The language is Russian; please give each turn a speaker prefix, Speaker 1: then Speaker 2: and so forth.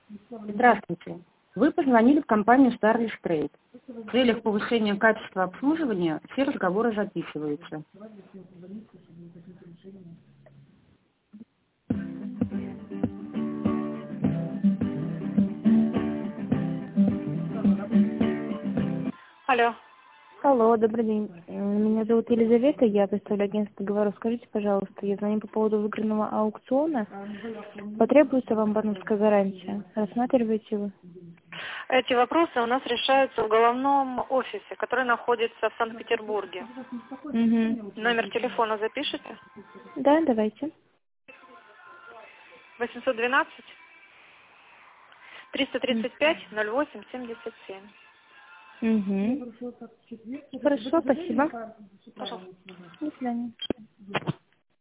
Speaker 1: Здравствуйте. Вы позвонили в компанию Starlish Trade. В целях повышения качества обслуживания все разговоры записываются.
Speaker 2: Алло.
Speaker 3: Алло, добрый день. Меня зовут Елизавета, я представляю агентство «Говору». Скажите, пожалуйста, я звоню по поводу выигранного аукциона. Потребуется вам банковская гарантия? Рассматриваете вы?
Speaker 2: Эти вопросы у нас решаются в головном офисе, который находится в Санкт-Петербурге.
Speaker 3: Угу.
Speaker 2: Номер телефона запишите?
Speaker 3: Да, давайте.
Speaker 2: 812 335 08 77.
Speaker 3: Угу. Хорошо, спасибо.
Speaker 2: Пожалуйста.
Speaker 3: До свидания.